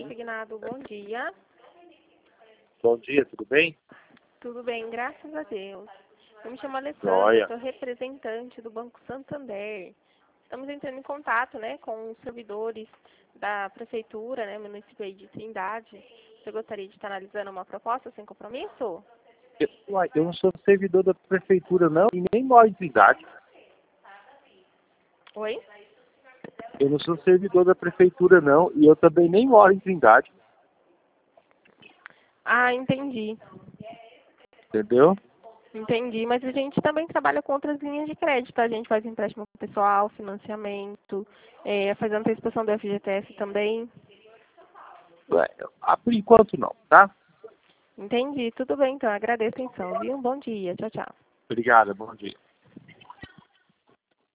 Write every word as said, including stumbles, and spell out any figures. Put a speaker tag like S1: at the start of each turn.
S1: consignado, bom dia.
S2: Bom dia, tudo bem?
S1: Tudo bem, graças a Deus. Eu me chamo
S2: Joia.
S1: Alessandra, sou representante do Banco Santander. Estamos entrando em contato, né, com os servidores da Prefeitura, né, município aí de Trindade. Você gostaria de estar analisando uma proposta sem compromisso?
S2: Eu, uai, eu não sou servidor da prefeitura, não, e nem moro em Trindade.
S1: Oi?
S2: Eu não sou servidor da prefeitura, não, e eu também nem moro em Trindade.
S1: Ah, entendi.
S2: Entendeu?
S1: Entendi, mas a gente também trabalha com outras linhas de crédito. A gente faz empréstimo pessoal, financiamento, é, faz antecipação do F G T S também.
S2: Ué, ah, por enquanto não, tá?
S1: Entendi, tudo bem então. Agradeço a atenção, viu? Bom dia, tchau, tchau.
S2: Obrigado, bom dia.